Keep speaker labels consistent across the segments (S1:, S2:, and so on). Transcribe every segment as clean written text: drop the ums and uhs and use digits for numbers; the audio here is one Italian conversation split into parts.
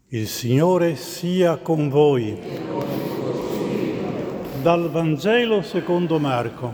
S1: Il Signore sia con voi. Dal Vangelo secondo Marco.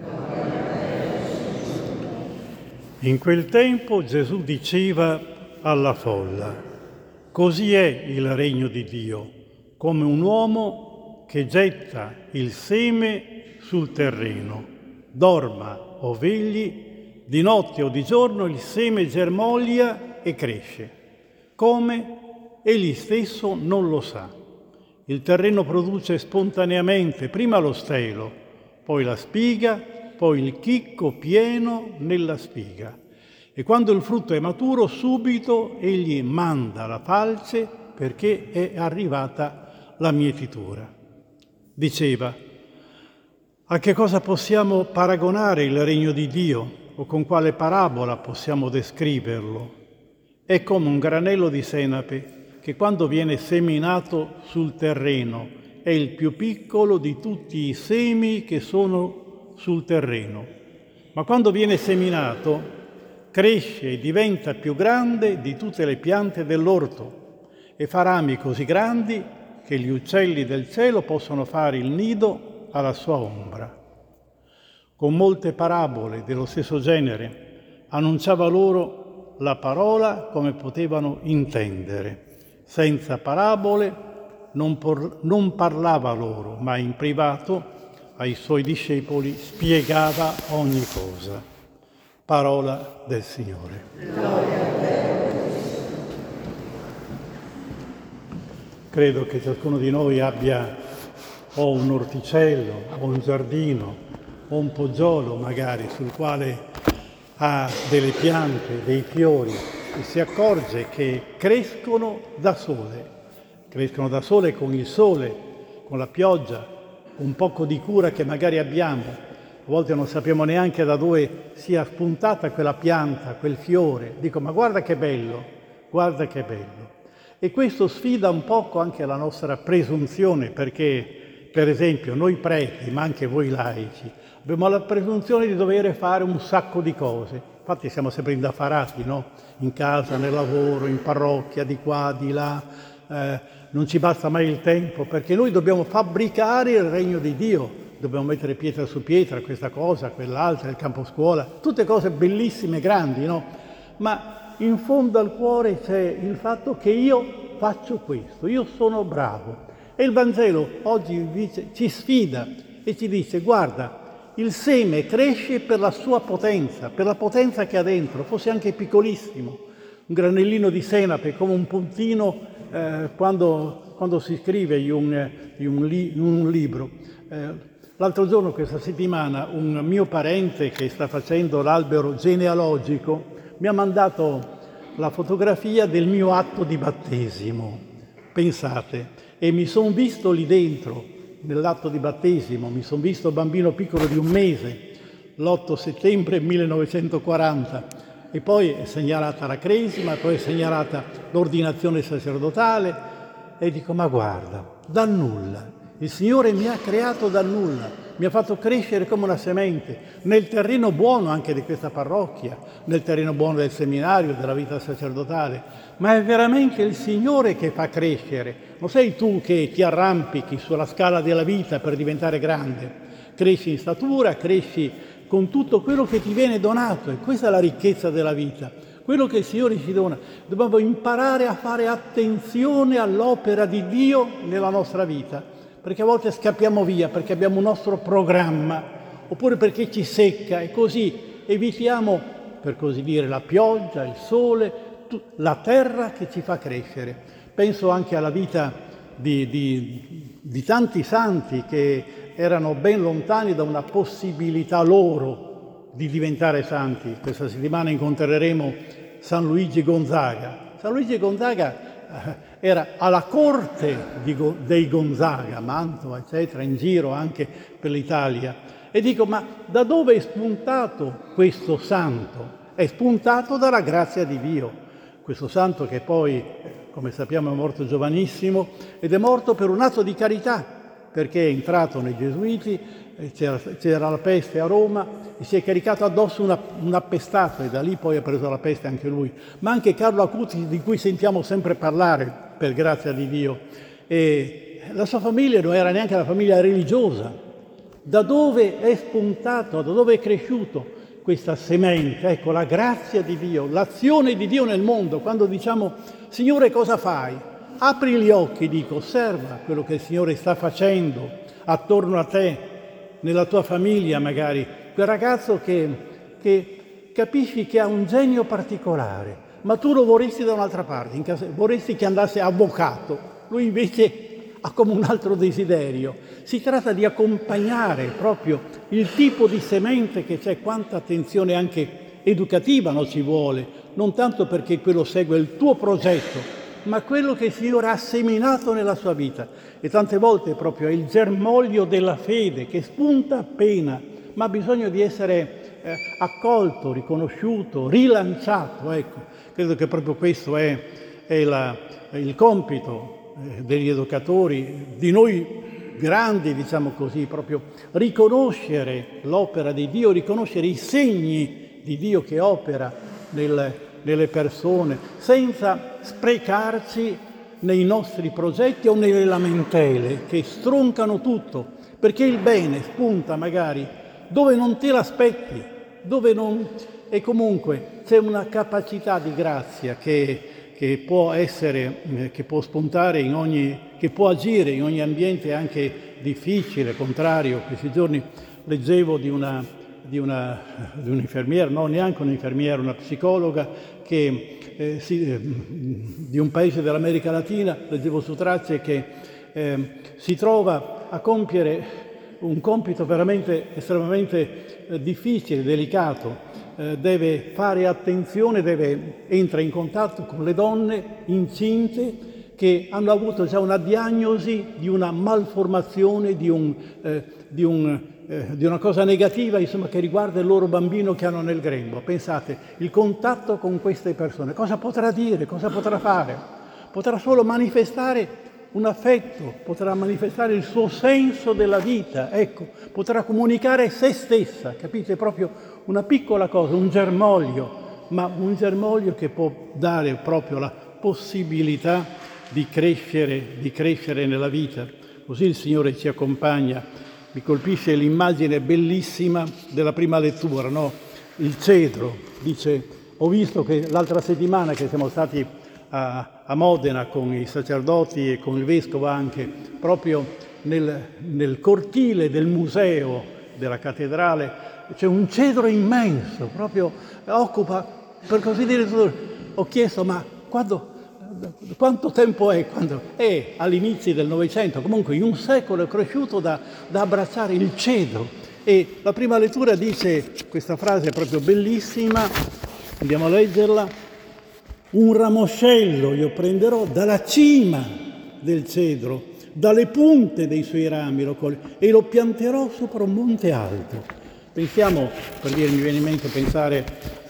S1: In quel tempo Gesù diceva alla folla: così è il regno di Dio, come un uomo che getta il seme sul terreno. Dorma o vegli, di notte o di giorno il seme germoglia e cresce. Come? Egli stesso non lo sa. Il terreno produce spontaneamente prima lo stelo, poi la spiga, poi il chicco pieno nella spiga. E quando il frutto è maturo, subito egli manda la falce perché è arrivata la mietitura. Diceva: a che cosa possiamo paragonare il regno di Dio o con quale parabola possiamo descriverlo? È come un granello di senape che quando viene seminato sul terreno è il più piccolo di tutti i semi che sono sul terreno, ma quando viene seminato cresce e diventa più grande di tutte le piante dell'orto e fa rami così grandi che gli uccelli del cielo possono fare il nido alla sua ombra. Con molte parabole dello stesso genere annunciava loro la parola come potevano intendere. Senza parabole non parlava loro, ma in privato ai suoi discepoli spiegava ogni cosa. Parola del Signore. Credo che ciascuno di noi abbia o un orticello, o un giardino, o un poggiolo magari sul quale ha delle piante, dei fiori, e si accorge che crescono da sole con il sole, con la pioggia, un poco di cura che magari abbiamo. A volte non sappiamo neanche da dove sia spuntata quella pianta, quel fiore. Dico, ma guarda che bello, guarda che bello. E questo sfida un poco anche la nostra presunzione, perché, per esempio, noi preti, ma anche voi laici, abbiamo la presunzione di dover fare un sacco di cose. Infatti siamo sempre indaffarati, no? In casa, nel lavoro, in parrocchia, di qua, di là. Non ci basta mai il tempo, perché noi dobbiamo fabbricare il regno di Dio. Dobbiamo mettere pietra su pietra, questa cosa, quell'altra, il campo scuola. Tutte cose bellissime, grandi, no? Ma in fondo al cuore c'è il fatto che io faccio questo, io sono bravo. E il Vangelo oggi ci sfida e ci dice: guarda, il seme cresce per la sua potenza, per la potenza che ha dentro, fosse anche piccolissimo, un granellino di senape come un puntino quando si scrive in un libro. L'altro giorno, questa settimana, un mio parente che sta facendo l'albero genealogico mi ha mandato la fotografia del mio atto di battesimo, pensate, e mi sono visto lì dentro. Nell'atto di battesimo mi sono visto bambino piccolo di 1 mese, l'8 settembre 1940, e poi è segnalata la cresima, poi è segnalata l'ordinazione sacerdotale, e dico: ma guarda, dal nulla, il Signore mi ha creato dal nulla, mi ha fatto crescere come una semente, nel terreno buono anche di questa parrocchia, nel terreno buono del seminario, della vita sacerdotale, ma è veramente il Signore che fa crescere. Non sei tu che ti arrampichi sulla scala della vita per diventare grande. Cresci in statura, cresci con tutto quello che ti viene donato, e questa è la ricchezza della vita, quello che il Signore ci dona. Dobbiamo imparare a fare attenzione all'opera di Dio nella nostra vita, perché a volte scappiamo via perché abbiamo un nostro programma, oppure perché ci secca, e così evitiamo, per così dire, la pioggia, il sole, la terra che ci fa crescere. Penso anche alla vita di tanti santi che erano ben lontani da una possibilità loro di diventare santi. Questa settimana incontreremo San Luigi Gonzaga. San Luigi Gonzaga era alla corte dei Gonzaga, Mantova, eccetera, in giro anche per l'Italia. E dico, ma da dove è spuntato questo santo? È spuntato dalla grazia di Dio. Questo santo che poi, come sappiamo, è morto giovanissimo, ed è morto per un atto di carità, perché è entrato nei Gesuiti, c'era la peste a Roma, e si è caricato addosso un appestato, e da lì poi ha preso la peste anche lui. Ma anche Carlo Acutis, di cui sentiamo sempre parlare, per grazia di Dio. E la sua famiglia non era neanche la famiglia religiosa. Da dove è spuntato, da dove è cresciuto questa semente? Ecco, la grazia di Dio, l'azione di Dio nel mondo. Quando diciamo, Signore, cosa fai? Apri gli occhi, dico, osserva quello che il Signore sta facendo attorno a te, nella tua famiglia magari. Quel ragazzo che capisci che ha un genio particolare, ma tu lo vorresti da un'altra parte, vorresti che andasse avvocato, lui invece ha come un altro desiderio. Si tratta di accompagnare proprio il tipo di semente che c'è, quanta attenzione anche educativa non ci vuole, non tanto perché quello segue il tuo progetto, ma quello che il Signore ha seminato nella sua vita. E tante volte proprio è il germoglio della fede che spunta appena, ma ha bisogno di essere accolto, riconosciuto, rilanciato. Ecco, credo che proprio questo è il compito degli educatori, di noi grandi, diciamo così, proprio riconoscere l'opera di Dio, riconoscere i segni di Dio che opera nelle persone, senza sprecarci nei nostri progetti o nelle lamentele che stroncano tutto, perché il bene spunta magari dove non te l'aspetti, dove non... E comunque c'è una capacità di grazia che può essere, che può spuntare che può agire in ogni ambiente anche difficile, contrario. Questi giorni leggevo di un'infermiera, no, neanche un'infermiera, una psicologa di un paese dell'America Latina, leggevo su tracce, che si trova a compiere un compito veramente estremamente difficile, delicato. Deve fare attenzione, entra in contatto con le donne incinte che hanno avuto già una diagnosi di una malformazione, di una cosa negativa, insomma, che riguarda il loro bambino che hanno nel grembo. Pensate, il contatto con queste persone, cosa potrà dire, cosa potrà fare? Potrà solo manifestare un affetto, potrà manifestare il suo senso della vita, ecco, potrà comunicare se stessa, capite? Proprio una piccola cosa, un germoglio, ma un germoglio che può dare proprio la possibilità di crescere nella vita. Così il Signore ci accompagna. Mi colpisce l'immagine bellissima della prima lettura, no? Il cedro. Dice, ho visto che l'altra settimana che siamo stati a Modena con i sacerdoti e con il vescovo anche, proprio nel cortile del museo della cattedrale, c'è un cedro immenso, proprio occupa, per così dire, ho chiesto, ma quanto tempo è? È all'inizio del Novecento, comunque in un secolo è cresciuto da abbracciare il cedro. E la prima lettura dice questa frase proprio bellissima, andiamo a leggerla: un ramoscello io prenderò dalla cima del cedro, dalle punte dei suoi rami e lo pianterò sopra un monte alto. Pensiamo, per dire, mi viene in mente pensare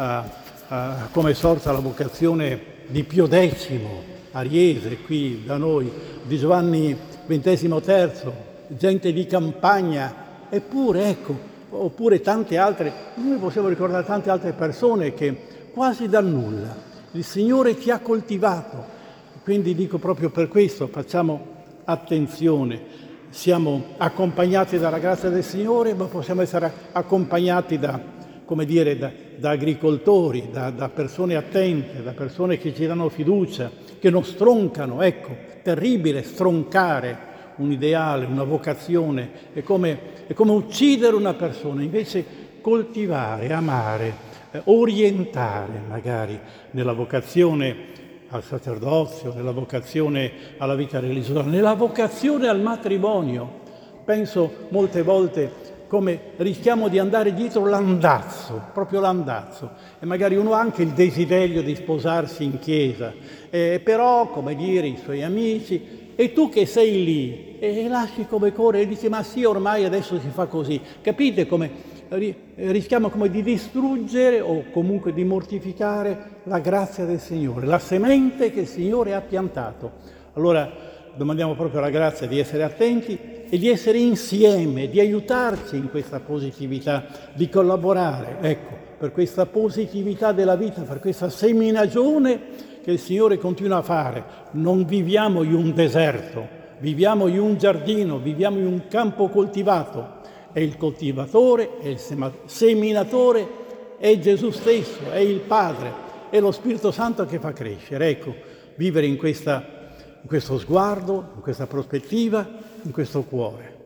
S1: a come è sorta la vocazione di Pio X, Ariese, qui da noi, di Giovanni XXIII, gente di campagna, eppure, ecco, oppure tante altre, noi possiamo ricordare tante altre persone che quasi dal nulla il Signore ti ha coltivato. Quindi dico, proprio per questo facciamo attenzione. Siamo accompagnati dalla grazia del Signore, ma possiamo essere accompagnati da agricoltori, da persone attente, da persone che ci danno fiducia, che non stroncano. Ecco, terribile stroncare un ideale, una vocazione, è come uccidere una persona. Invece coltivare, amare, orientare magari nella vocazione al sacerdozio, nella vocazione alla vita religiosa, nella vocazione al matrimonio. Penso molte volte come rischiamo di andare dietro l'andazzo, proprio l'andazzo, e magari uno ha anche il desiderio di sposarsi in chiesa, però, come dire, i suoi amici, e tu che sei lì, e lasci come corre e dici, ma sì, ormai adesso si fa così. Capite come rischiamo come di distruggere o comunque di mortificare la grazia del Signore, la semente che il Signore ha piantato. Allora domandiamo proprio la grazia di essere attenti e di essere insieme, di aiutarci in questa positività, di collaborare, ecco, per questa positività della vita, per questa seminagione che il Signore continua a fare. Non viviamo in un deserto, viviamo in un giardino, viviamo in un campo coltivato. E il coltivatore, e il seminatore è Gesù stesso, è il Padre, è lo Spirito Santo che fa crescere. Ecco, vivere in questo sguardo, in questa prospettiva, in questo cuore.